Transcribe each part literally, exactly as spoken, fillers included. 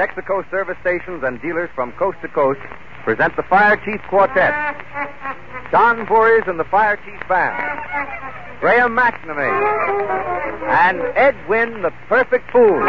Texaco service stations and dealers from coast to coast present the Fire Chief Quartet. Don Voorhees and the Fire Chief Band. Graham McNamee. And Ed Wynn, the Perfect Fool.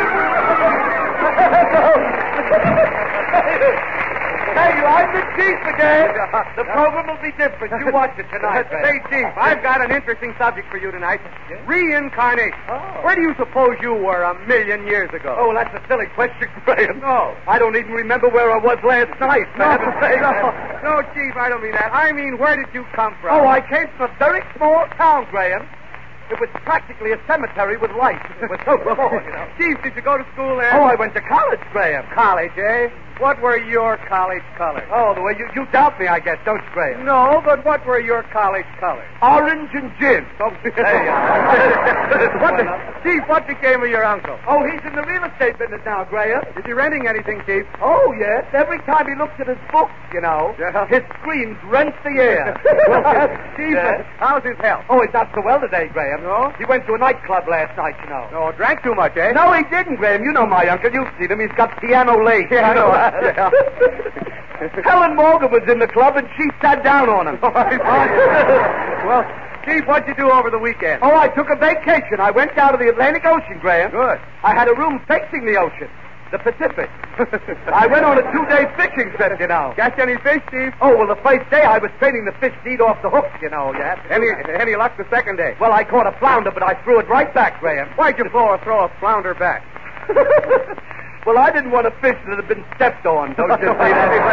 Hey, you, I'm the chief again. The program will be different. You watch it tonight. Say, Chief, I've got an interesting subject for you tonight. Yeah? Reincarnation. Oh. Where do you suppose you were a million years ago? Oh, well, that's a silly question, Graham. No. I don't even remember where I was last night. No, I have to say no, that. no, Chief, I don't mean that. I mean, where did you come from? Oh, I came from a very small town, Graham. It was practically a cemetery with lights. It was so small, you know. Chief, did you go to school there? Oh, I went to college, Graham. College, eh? What were your college colors? Oh, the way you, you doubt me, I guess, don't you, Graham? No, but what were your college colors? Orange and gin. Oh, Hey, uh, what the, Chief, what became of your uncle? Oh, he's in the real estate business now, Graham. Is he renting anything, Chief? Oh, yes. Every time he looks at his books, you know, Yeah. his screams rent the air. Well, Chief, Yes. how's his health? Oh, he's not so well today, Graham. No? He went to a nightclub last night, you know. No, drank too much, eh? No, he didn't, Graham. You know my uncle. You've seen him. He's got piano legs. Yeah, I know. Yeah. Helen Morgan was in the club, and she sat down on him. Well, Chief, what'd you do over the weekend? Oh, I took a vacation. I went down to the Atlantic Ocean, Graham. Good. I had a room facing the ocean, the Pacific. I went on a two-day fishing trip, you know. Catch any fish, Chief? Oh, well, the first day I was training the fish to eat off the hooks, you know, yeah. Any any luck the second day? Well, I caught a flounder, but I threw it right back, Graham. Why'd you throw a, throw a flounder back? Well, I didn't want a fish that had been stepped on, don't you see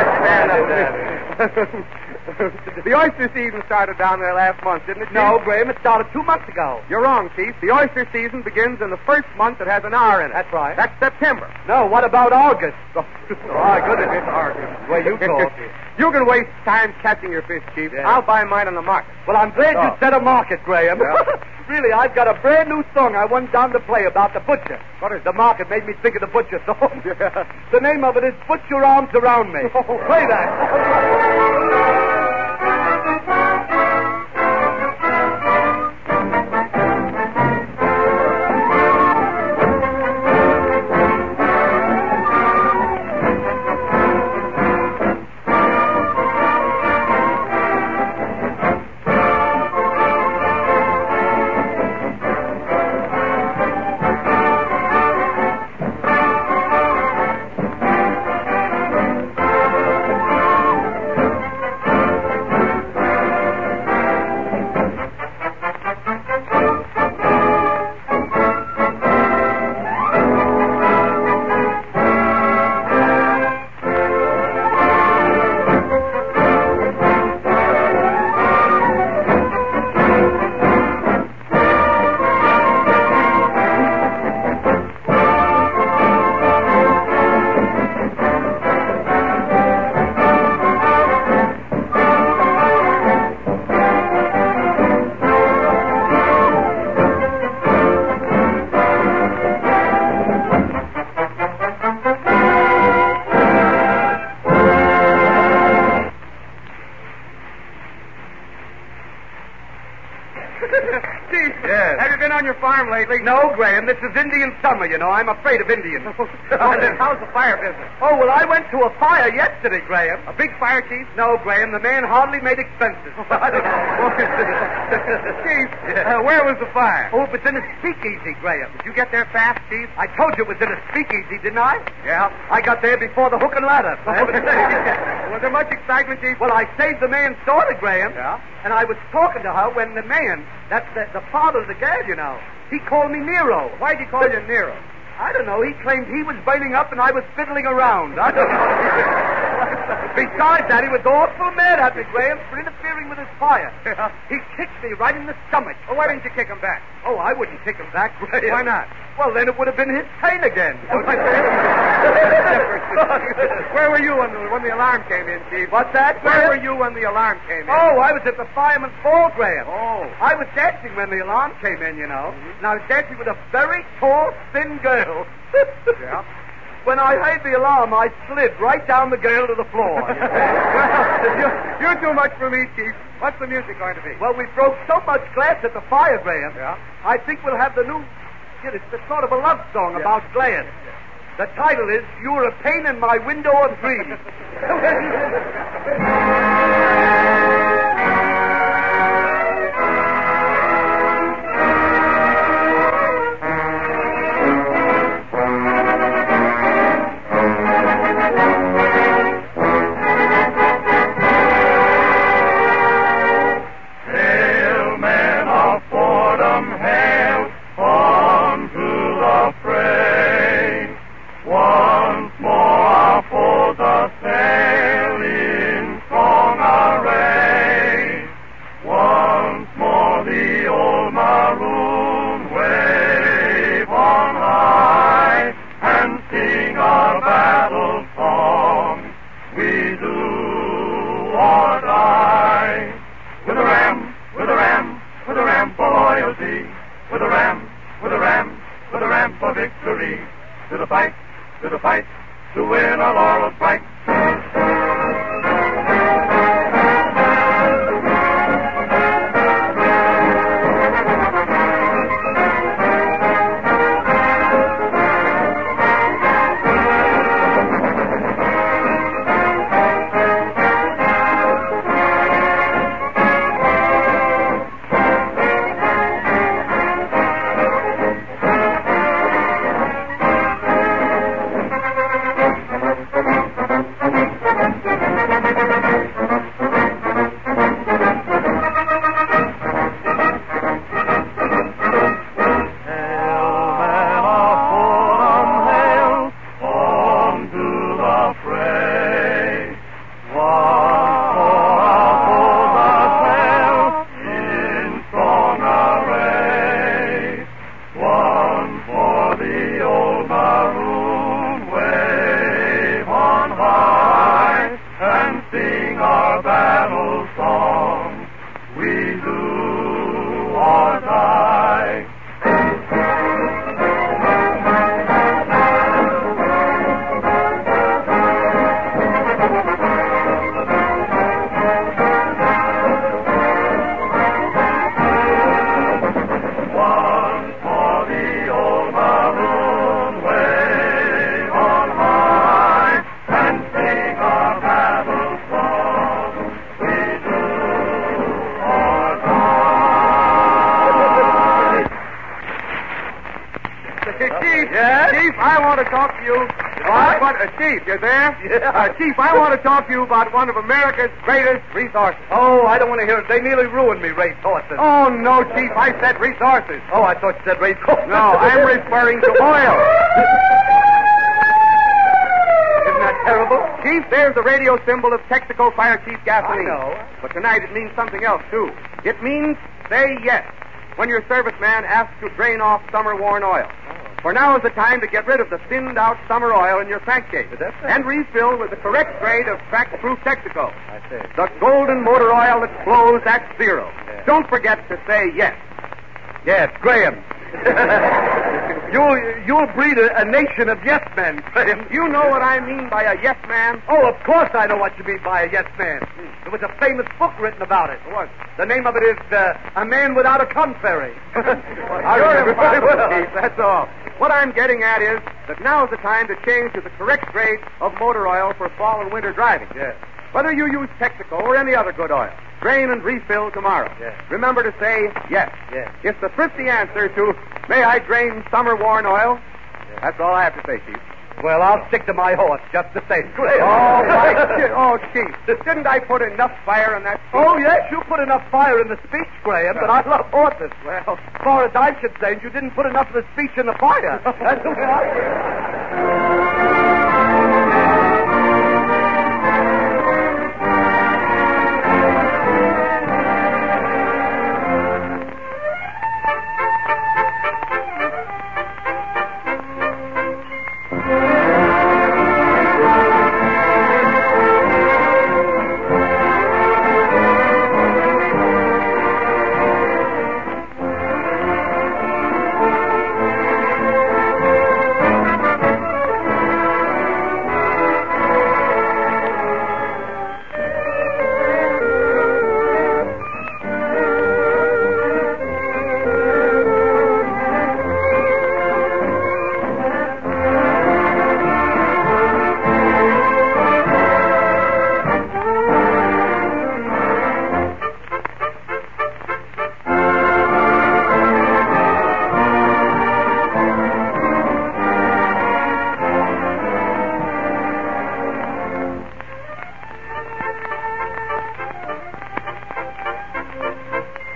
that? The oyster season started down there last month, didn't it, Chief? No, Graham, it started two months ago. You're wrong, Chief. The oyster season begins in the first month that has an R in it. That's right. That's September. No, what about August? Oh, my goodness, it's August. Well, you talk. You can waste time catching your fish, Chief. Yeah. I'll buy mine on the market. Well, I'm glad Oh. you set a market, Graham. Yeah. Really, I've got a brand new song I want Don to play about the butcher. What is The market made me think of the butcher song. Yeah. The name of it is Put Your Arms Around Me. Oh. Play that. Chief, Yes. have you been on your farm lately? No, Graham, this is Indian summer, you know. I'm afraid of Indians. Oh, then how's the fire business? Oh, well, I went to a fire yesterday, Graham. A big fire, Chief? No, Graham, the man hardly made expenses. I don't know. Chief, uh, where was the fire? Oh, it was in a speakeasy, Graham. Did you get there fast, Chief? I told you it was in a speakeasy, didn't I? Yeah. I got there before the hook and ladder. Was there much excitement, Chief? Well, I saved the man's daughter, Graham. Yeah? And I was talking to her when the man, that's the, the father of the girl, you know, he called me Nero. Why'd he call you Nero? I don't know. He claimed he was burning up and I was fiddling around. I don't know. Besides that, he was awful mad at me, Graham, for interfering with his fire. Yeah. He kicked me right in the stomach. Well, why didn't you kick him back? Oh, I wouldn't kick him back, Graham. Why not? Well, then it would have been his turn again. Where were you when the, when the alarm came in, Chief? What's that, Where Graham? were you when the alarm came in? Oh, I was at the fireman's ball, Graham. Oh. I was dancing when the alarm came in, you know. And I was dancing with a very tall, thin girl. Yeah. When I heard the alarm, I slid right down the girl to the floor. You know? Well, you're, you're too much for me, Chief. What's the music going to be? Well, we broke so much glass at the fire, Graham. Yeah. I think we'll have the new... It's the sort of a love song Yeah. about glass. The title is You're a Pain in My Window of Dreams. You there? Yeah. Uh, Chief, I want to talk to you about one of America's greatest resources. Oh, I don't want to hear it. They nearly ruined me, race horses. Oh, no, Chief. I said resources. Oh, I thought you said race horses. No, I'm referring to oil. Isn't that terrible? Chief, there's the radio symbol of Texaco Fire Chief Gasoline. I know. But tonight it means something else, too. It means say yes when your serviceman asks to drain off summer-worn oil. For now is the time to get rid of the thinned-out summer oil in your crankcase and refill with the correct grade of crack-proof Texaco. I see. The golden motor oil that flows at zero. Yeah. Don't forget to say yes. Yes, Graham. you'll, you'll breed a, a nation of yes men, Graham. You know what I mean by a yes man? Oh, of course I know what you mean by a yes man. There was a famous book written about it. What? The name of it is uh, A Man Without a Contrary. I remember very well, Chief, that's all. What I'm getting at is that now is the time to change to the correct grade of motor oil for fall and winter driving. Yes. Whether you use Texaco or any other good oil, drain and refill tomorrow. Yes. Remember to say yes. Yes. It's the thrifty answer to, may I drain summer-worn oil? Yes. That's all I have to say, Chief. Well, I'll stick to my horse just the same. Graham. Oh, my chi- oh, Chief, didn't I put enough fire in that speech? Oh, yes, you put enough fire in the speech, Graham, but I love horses. Well, as far as I should say, you didn't put enough of the speech in the fire. That's the way I feel.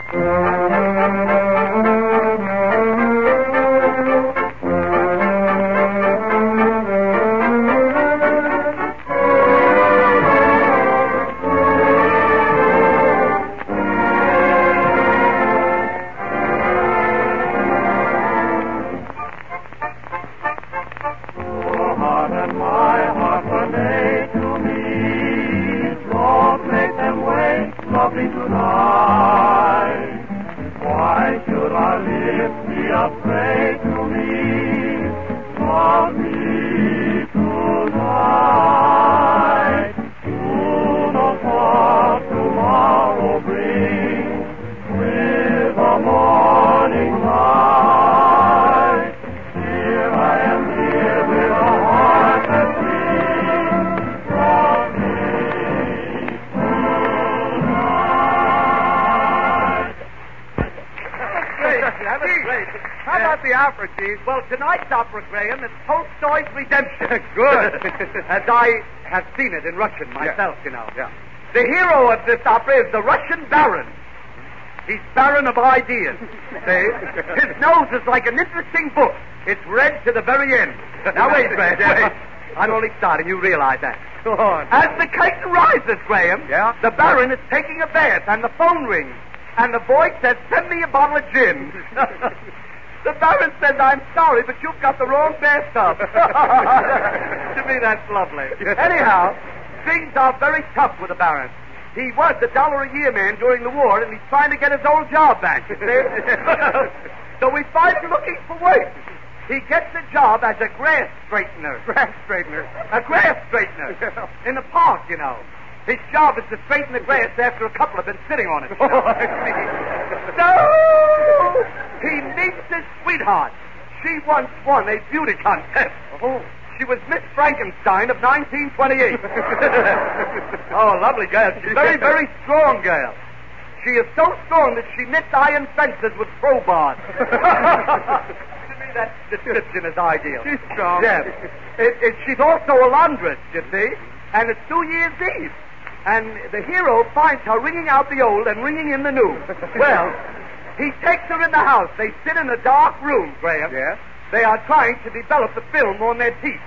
Well, tonight's opera, Graham, is Tolstoy's Redemption. Good. As I have seen it in Russian myself, yeah. you know. Yeah. The hero of this opera is the Russian Baron. He's Baron of ideas. See? His nose is like an interesting book. It's read to the very end. Now, wait, Graham, wait. I'm only starting. You realize that. Go on. As the curtain rises, Graham, Yeah? the Baron is taking a bath, and the phone rings. And the voice says, send me a bottle of gin. The Baron says, I'm sorry, but you've got the wrong bathtub. To me, that's lovely. Anyhow, things are very tough with the Baron. He was a dollar a year man during the war, and he's trying to get his old job back, you see? So he finds looking for work. He gets a job as a grass straightener. Grass straightener. A grass straightener. In the park, you know. His job is to straighten the grass after a couple have been sitting on it. You know? Oh, I see. So he meets his sweetheart. She once won a beauty contest. Oh. She was Miss Frankenstein of nineteen twenty-eight. Oh, lovely girl. She's a very, very strong girl. She is so strong that she knits iron fences with crowbars. To me, that description is ideal. She's strong. Yes. It, it, she's also a laundress, you see, and it's New Year's Eve. And the hero finds her ringing out the old and ringing in the new. Well, he takes her in the house. They sit in a dark room, Graham. Yes? They are trying to develop the film on their teeth.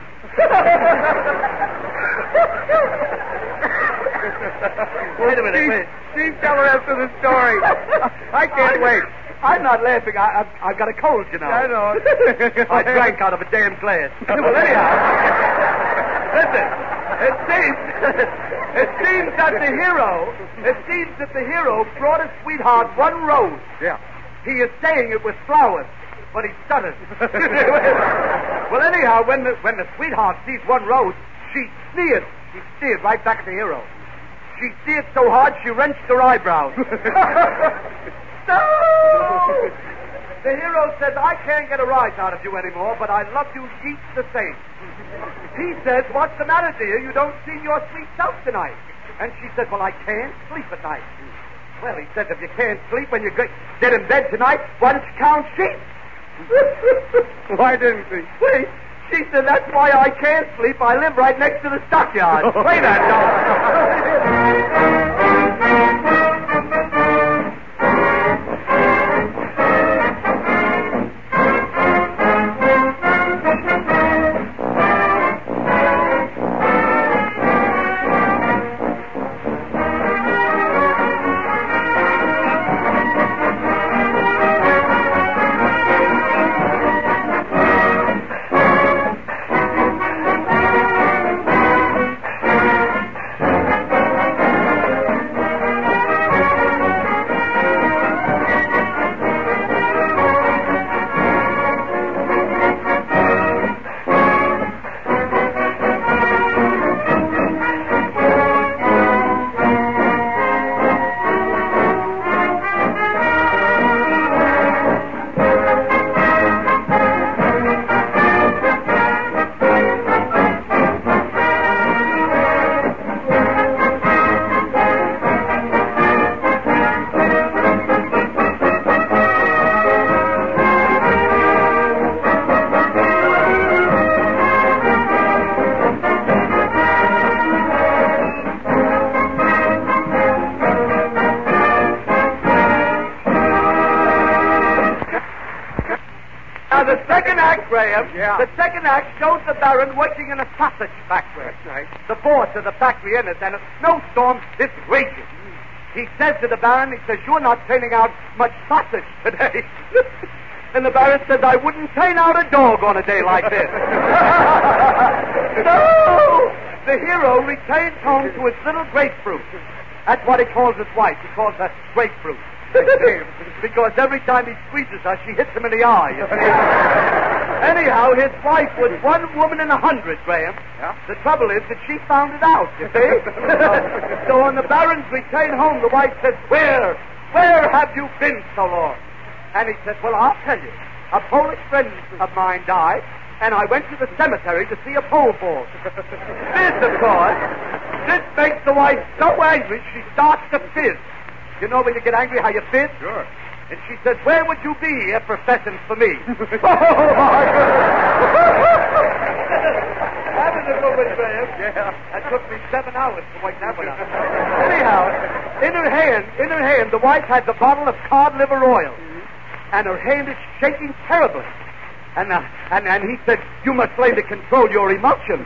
Wait a minute, wait. Steve, tell the rest of the story. I can't I'm, wait. I'm not laughing. I, I've, I've got a cold, you know. I know. I drank out of a damn glass. Well, anyhow, listen. It seems, it seems that the hero, it seems that the hero brought his sweetheart one rose. Yeah. He is saying it was flowers, but he stutters. Well, anyhow, when the, when the sweetheart sees one rose, she sneers. She sneers right back at the hero. She sneered so hard she wrenched her eyebrows. No! The hero says, I can't get a rise out of you anymore, but I love you each the same. He says, what's the matter, dear? You don't seem your sweet self tonight. And she said, well, I can't sleep at night. Well, he said, if you can't sleep when you get in bed tonight, why don't you count sheep? Why didn't he? Wait, she said, that's why I can't sleep. I live right next to the stockyard. Play that, dog. Now, the second act, Graham, Yeah. the second act shows the Baron working in a sausage factory. That's right. The boss of the factory enters, and a snowstorm is raging. He says to the Baron, he says, you're not turning out much sausage today. And the Baron says, I wouldn't turn out a dog on a day like this. No! The hero returns home to his little grapefruit. That's what he calls his wife. He calls her grapefruit. Because every time he squeezes her, she hits him in the eye, you see. Anyhow, his wife was one woman in a hundred, Graham. Yeah? The trouble is that she found it out, you see. So on the Baron's return home, the wife says, Where, where have you been so long? And he said, well, I'll tell you. A Polish friend of mine died, and I went to the cemetery to see a pole vault. This, of course, this makes the wife so angry she starts to fizz. You know when you get angry how you fizz? Sure. And she says, where would you be if professing for me? Oh, my goodness. That was a good one, Graham. Yeah. That took me seven hours to wake that one up. Anyhow, in her hand, in her hand, the wife had the bottle of cod liver oil. And her hand is shaking terribly. And, uh, and and he said, you must learn to control your emotions.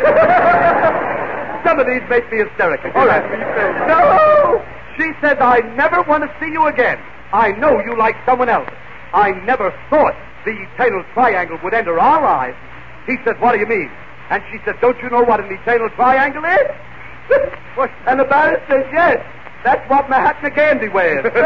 Some of these make me hysterical. All right. No! She says, I never want to see you again. I know you like someone else. I never thought the eternal triangle would enter our lives. He said, what do you mean? And she said, don't you know what an eternal triangle is? And the Baron says, yes. That's what Mahatma Gandhi wears. Wait,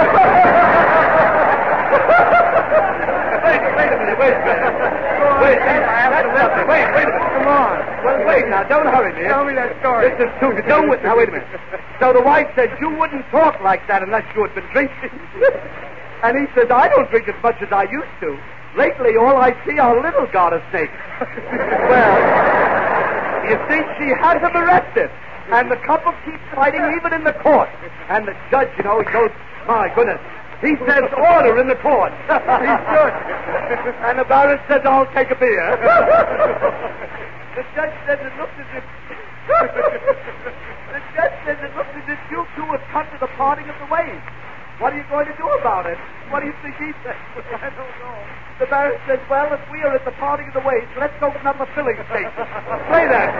wait a minute, wait a minute. Wait, wait, I have to listen. Wait, wait a minute. Come on. Well, wait now, don't hurry me. Tell me that story. This is too good. Don't, now, wait a minute. So the wife said, you wouldn't talk like that unless you had been drinking. And he says, I don't drink as much as I used to. Lately, all I see are little garter snakes. Well, you see, she has him arrested. And the couple keeps fighting even in the court. And the judge, you know, he goes, my goodness. He says, order in the court. He should. And the Baron says, I'll take a beer. The judge says it looks as if... the judge says it looks as if you two have come to the parting of the ways. What are you going to do about it? What do you think he says? I don't know. The Baron says, well, if we are at the parting of the ways, let's open up a filling station. Play that.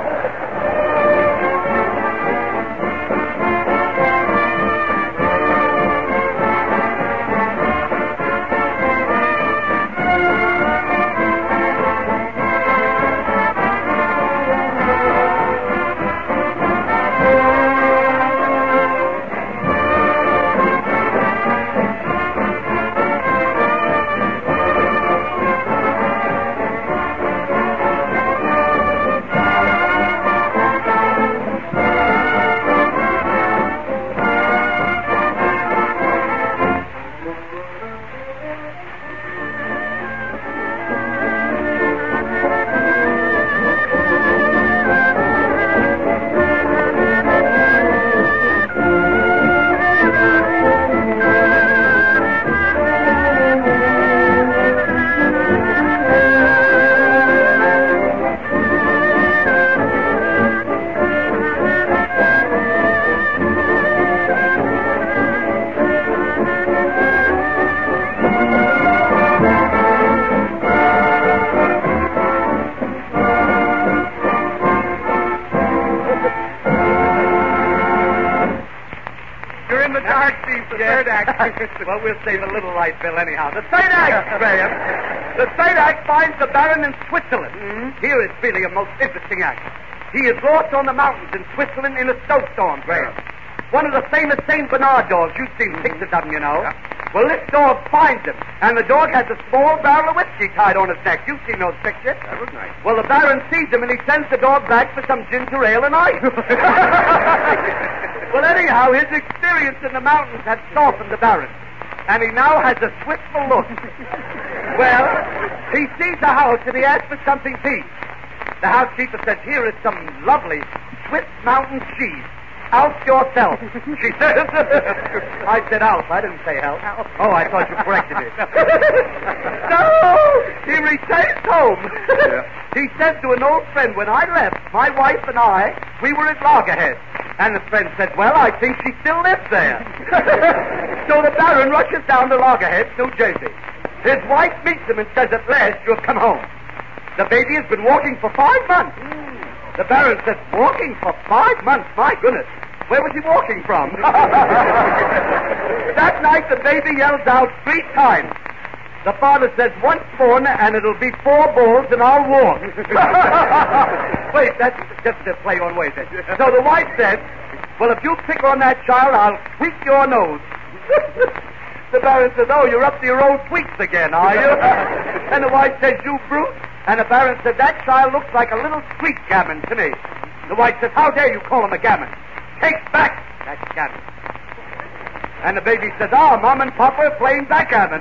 Well, we'll save a little light bill anyhow. The third act, Graham. The third act finds the Baron in Switzerland. Mm-hmm. Here is really a most interesting act. He is lost on the mountains in Switzerland in a snowstorm, Graham. Yeah. One of the famous Saint Bernard dogs. You've seen pictures of them, you know. Yeah. Well, this dog finds him, and the dog has a small barrel of whiskey tied on his neck. You've seen those pictures. That was nice. Well, the Baron sees him, and he sends the dog back for some ginger ale and ice. Well, anyhow, his experience in the mountains had softened the Baron, and he now has a swiftful look. Well, he sees the house, and he asks for something to eat. The housekeeper says, here is some lovely Swiss mountain cheese. Out yourself. She says. I said Alf. I didn't say help. Oh, I thought you corrected it. No! He returns home. Yeah. He says to an old friend, when I left, my wife and I, we were at Loggerhead. And the friend said, well, I think she still lives there. So the Baron rushes down to Loggerhead, New Jersey. His wife meets him and says, at last, you've come home. The baby has been walking for five months. Mm. The Baron says, walking for five months? My goodness. Where was he walking from? That night, the baby yells out three times. The father says, once born, and it'll be four balls, and I'll walk. Wait, that's just a play on words. So the wife says, well, if you pick on that child, I'll tweak your nose. The Baron says, oh, you're up to your old tweaks again, are you? And the wife says, you brute. And the Baron said, that child looks like a little street gammon to me. The wife says, how dare you call him a gammon? Take back that gammon. And the baby says, oh, Mom and Papa are playing backgammon.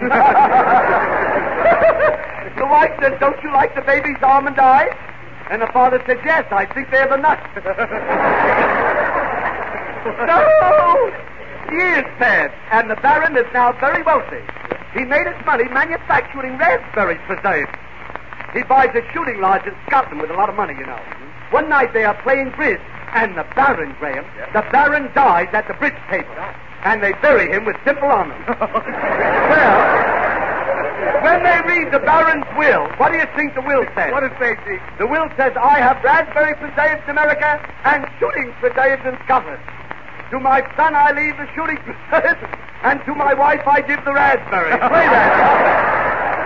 The wife says, don't you like the baby's almond eyes? And the father says, yes, I think they're the nuts. No! Years passed, and the Baron is now very wealthy. He made his money manufacturing raspberry preserves. He buys a shooting lodge in Scotland with a lot of money, you know. One night they are playing bridge, and the Baron, Graham, yeah. the Baron dies at the bridge table. And they bury him with simple honor. Well, when they read the Baron's will, what do you think the will says? What does it say, Chief? The will says, I have raspberry preserves in America and shooting preserves in Scotland. To my son I leave the shooting preserves, and to my wife I give the raspberry. Play that.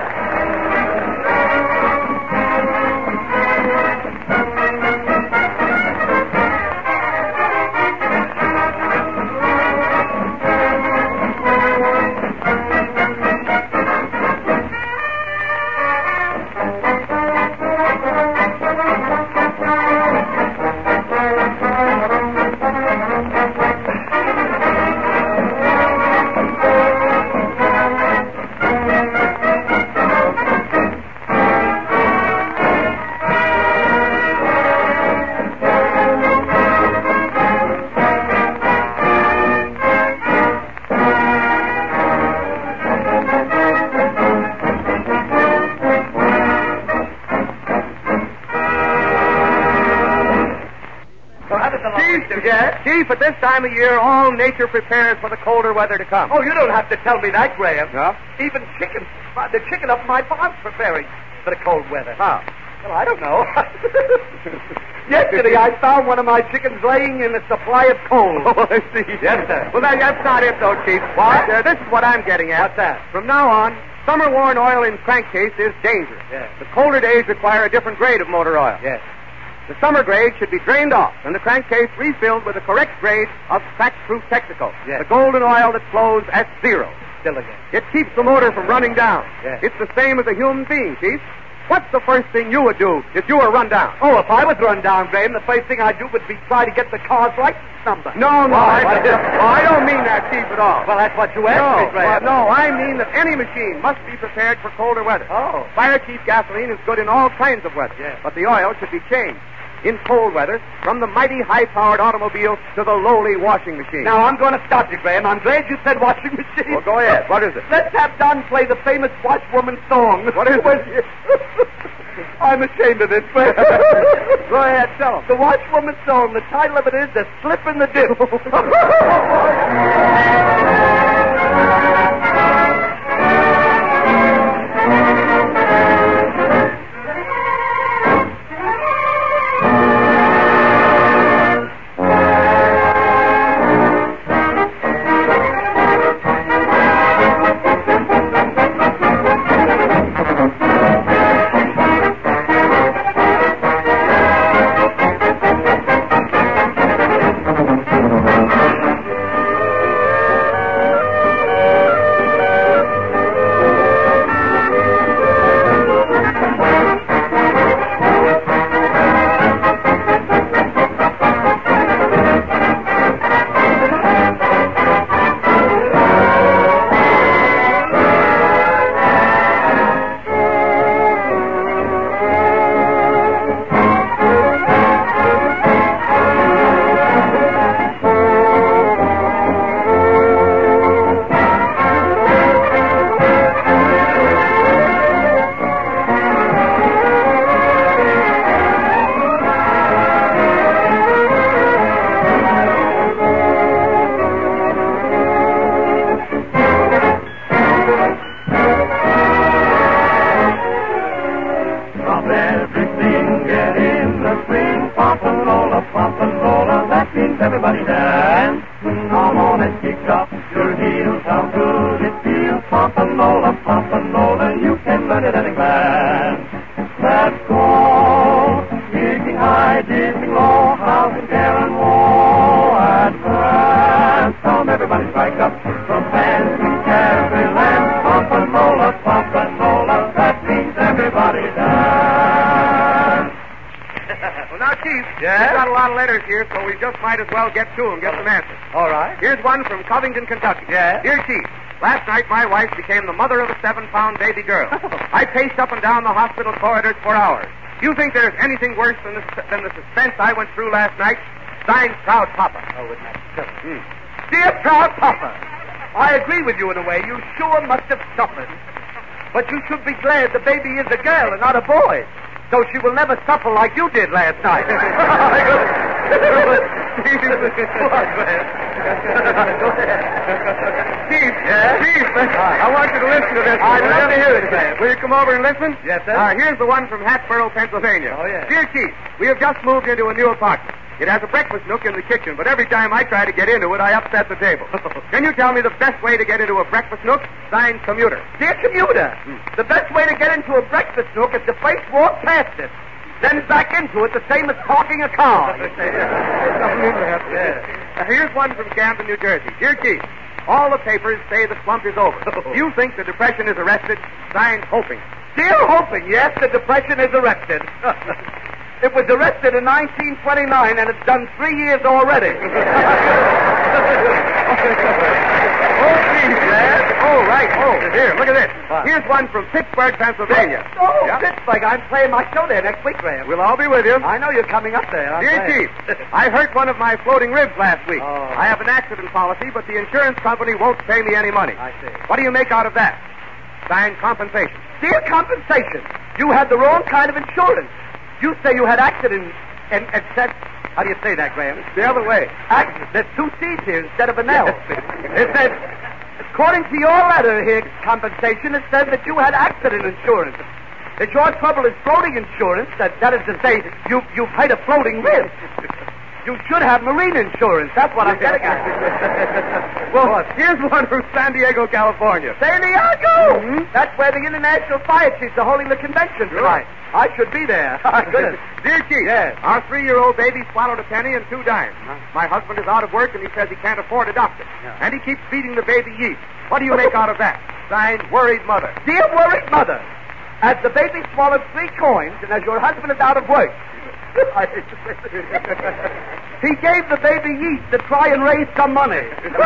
Chief, at this time of year, all nature prepares for the colder weather to come. Oh, you don't have to tell me that, Graham. No? Even chicken, the chicken up my farm's preparing for the cold weather. How? Well, I don't know. Yesterday, I found one of my chickens laying in a supply of coal. Oh, I see. Yes, sir. Well, that, that's not it, though, Chief. What? Uh, this is what I'm getting at. What's that? From now on, summer-worn oil in crankcase is dangerous. Yes. The colder days require a different grade of motor oil. Yes. The summer grade should be drained off and the crankcase refilled with the correct grade of crack-proof Texaco. Yes. The golden oil that flows at zero. Still again. It keeps the motor from running down. Yes. It's the same as a human being, Chief. What's the first thing you would do if you were run down? Oh, if I was run down, Graham, the first thing I'd do would be try to get the car's license number. No, no, Why? I, well, I don't mean that, Chief, at all. Well, that's what you asked no, me, Graham. well, no, I mean that any machine must be prepared for colder weather. Oh. Fire Chief gasoline is good in all kinds of weather. Yes. But the oil should be changed in cold weather from the mighty high-powered automobile to the lowly washing machine. Now, I'm going to stop you, Graham. I'm glad you said washing machine. Well, go ahead. What is it? Let's have Don play the famous washwoman song. What is it? I'm ashamed of this. Go ahead, tell him. The washwoman song. The title of it is The Slip in the Dip. Yeah? We've got a lot of letters here, so we just might as well get to them, get some answers. All right. Here's one from Covington, Kentucky. Yeah? Dear Chief, last night my wife became the mother of a seven-pound baby girl. I paced up and down the hospital corridors for hours. Do you think there's anything worse than the, than the suspense I went through last night? Signed, Proud Papa. Oh, isn't that silly? Hmm. Dear Proud Papa, I agree with you in a way. You sure must have suffered. But you should be glad the baby is a girl and not a boy. So she will never suffer like you did last night. Chief, yeah? Chief, I want you to listen to this. I'd Will love you? to hear it, man. Will you come over and listen? Yes, sir. Uh, here's the one from Hatboro, Pennsylvania. Oh, yeah. Dear Chief, we have just moved into a new apartment. It has a breakfast nook in the kitchen, but every time I try to get into it, I upset the table. Can you tell me the best way to get into a breakfast nook? Signed, Commuter. Dear commuter, the best way to get into a breakfast nook is to first walk past it, then back into it, the same as parking a car. Uh, here's one from Camden, New Jersey. Dear Chief, all the papers say the slump is over. Do you think the Depression is arrested? Signed, Hoping. Dear Hoping, yes, the Depression is arrested. It was arrested in nineteen twenty-nine, and it's done three years already. Oh, geez, Dad. Oh, right. Oh, here, look at this. What? Here's one from Pittsburgh, Pennsylvania. Oh, Yeah. Pittsburgh. I'm playing my show there next week, Graham. We'll all be with you. I know you're coming up there. I'm Dear glad. Chief, I hurt one of my floating ribs last week. Oh. I have an accident policy, but the insurance company won't pay me any money. I see. What do you make out of that? Signed, Compensation. Dear compensation, you had the wrong kind of insurance. You say you had accident and, and said... How do you say that, Graham? It's the other way. Accident. There's two C's here instead of an L. Yes. It says, according to your letter here, compensation, it says that you had accident insurance. That your trouble is floating insurance. That, that is to say, you, you've had a floating rib. You should have marine insurance. That's what I'm getting at. Well, here's one from San Diego, California. San Diego! Mhm. That's where the International Fire Chiefs are holding the convention tonight. I should be there. My goodness. Dear Chief, Yes. our three-year-old baby swallowed a penny and two dimes. My husband is out of work, and he says he can't afford a doctor. Yeah. And he keeps feeding the baby yeast. What do you make out of that? Signed, Worried Mother. Dear worried mother, as the baby swallowed three coins and as your husband is out of work, he gave the baby yeast to try and raise some money.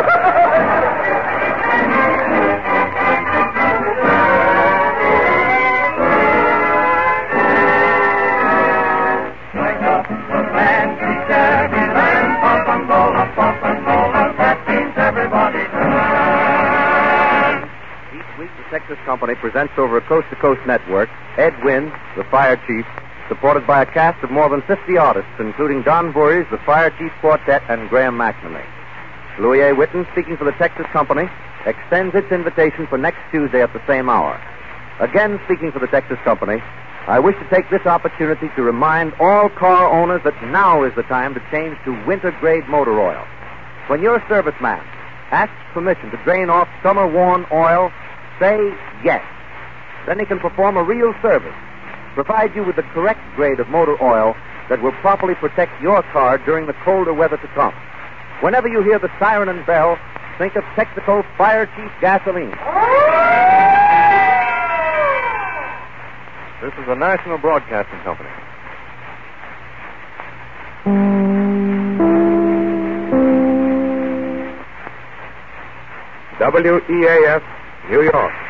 Wake up, fancy Terry, and pop and roll up, pop and roll up, that means everybody turn. Each week, the Texas Company presents over a coast-to-coast network Ed Wynn, the Fire Chief, supported by a cast of more than fifty artists, including Don Voorhees, the Fire Chief Quartet, and Graham McNamee. Louis A. Whitten, speaking for the Texas Company, extends its invitation for next Tuesday at the same hour. Again, speaking for the Texas Company, I wish to take this opportunity to remind all car owners that now is the time to change to winter-grade motor oil. When your serviceman asks permission to drain off summer-worn oil, say yes. Then he can perform a real service, provide you with the correct grade of motor oil that will properly protect your car during the colder weather to come. Whenever you hear the siren and bell, think of Texaco Fire Chief Gasoline. This is the National Broadcasting Company. W E A S, New York.